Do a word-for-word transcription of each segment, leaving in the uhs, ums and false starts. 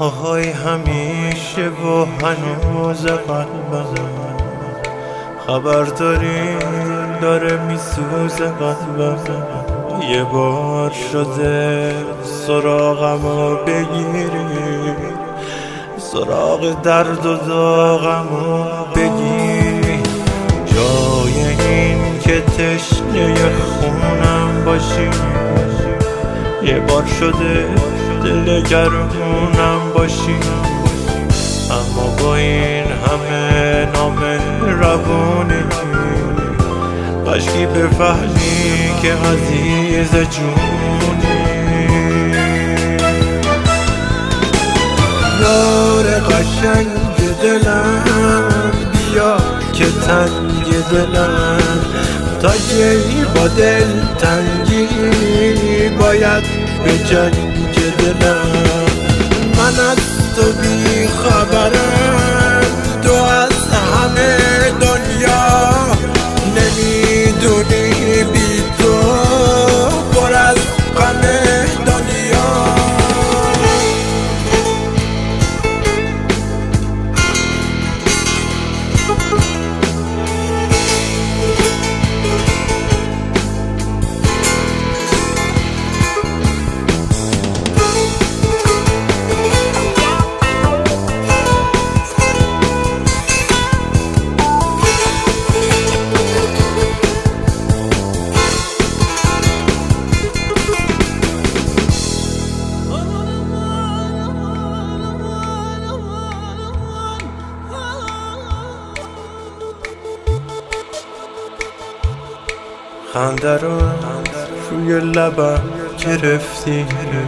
آهای همیشه و هنوز قلبم خبر داری داره میسوزه قلبم. یه بار شده سراغمو بگیری، سراغ درد و داغمو بگیری، جای این که تشنه خونم باشی. یه بار شده دل گرمونم باشی، اما با این همه نامهربونی کاشکی بفهمی که عزیز جونی. یار قشنگ دلم بیا که تنگ دلم، تا کی با دل تنگی باید به جنگ دلم. من از تو بی خبرم، تو از همه دنیا نمیدونی بی تو پر از غم دنیا. خنده رو روی لبم گرفتی،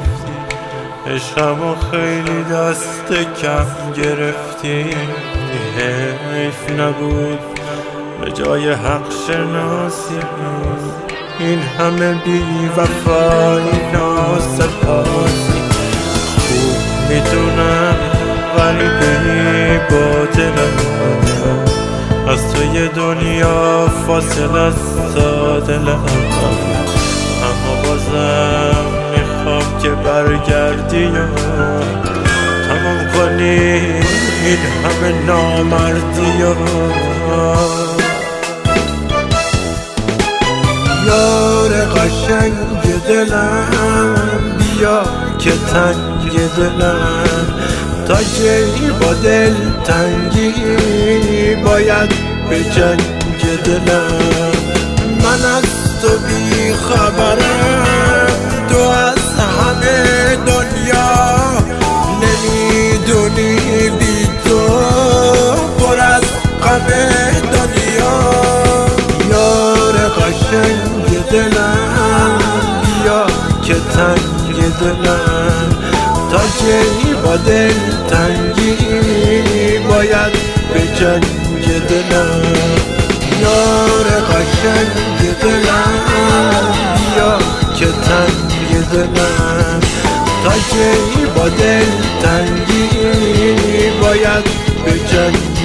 عشقمو خیلی دست کم گرفتی. حیف نبود به جای حق شناسی این همه بی وفایی ناسپاسی. خوب میدونم ولی بی با دلم از توی دنیا فاصله است تا دلم، اما بازم میخوام که برگردی و تمام کنی این همه نامردی. و یار قشنگ دلم بیا که تنگ دلم، تا کی با دل تنگی باید به جنگ دلم. من از تو بی خبرم، تو از همه دنیا نمیدونی بی تو پر از غم دنیا. یار قشنگ دلم بیا که تنگ دلم، تا کی با دل تنگی باید به جنگ دلم. یار قشنگ دلم بیا که تنگ دلم، تا کی با دل تنگی باید به جنگ